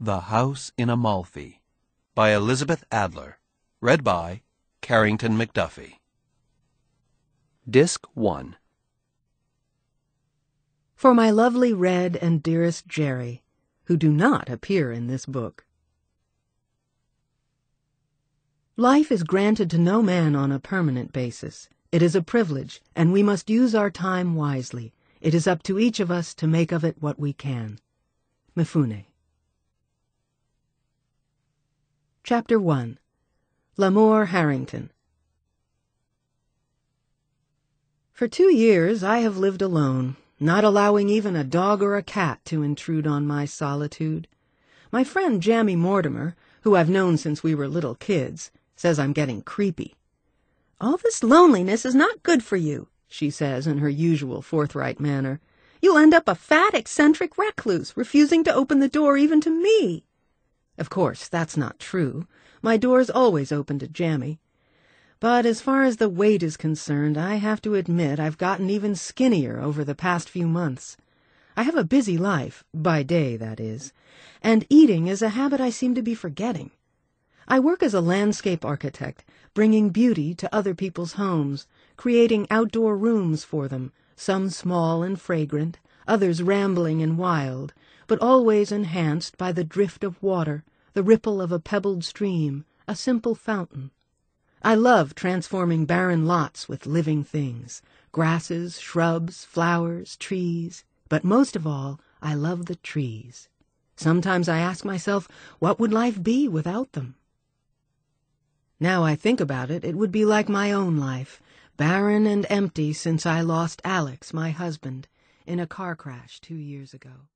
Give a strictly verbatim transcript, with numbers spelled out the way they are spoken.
The House in Amalfi by Elizabeth Adler. Read by Carrington McDuffie. Disc one. For my lovely Red and dearest Jerry, who do not appear in this book. Life is granted to no man on a permanent basis. It is a privilege, and we must use our time wisely. It is up to each of us to make of it what we can. Mifune. Chapter one. L'Amour Harrington. For two years I have lived alone, not allowing even a dog or a cat to intrude on my solitude. My friend Jamie Mortimer, who I've known since we were little kids, says I'm getting creepy. "All this loneliness is not good for you," she says in her usual forthright manner. "You'll end up a fat, eccentric recluse, refusing to open the door even to me." Of course, that's not true. My door's always open to Jamie. But as far as the weight is concerned, I have to admit I've gotten even skinnier over the past few months. I have a busy life, by day, that is, and eating is a habit I seem to be forgetting. I work as a landscape architect, bringing beauty to other people's homes, creating outdoor rooms for them, some small and fragrant, others rambling and wild, but always enhanced by the drift of water, the ripple of a pebbled stream, a simple fountain. I love transforming barren lots with living things, grasses, shrubs, flowers, trees, but most of all, I love the trees. Sometimes I ask myself, what would life be without them? Now I think about it, it would be like my own life, barren and empty since I lost Alex, my husband, in a car crash two years ago.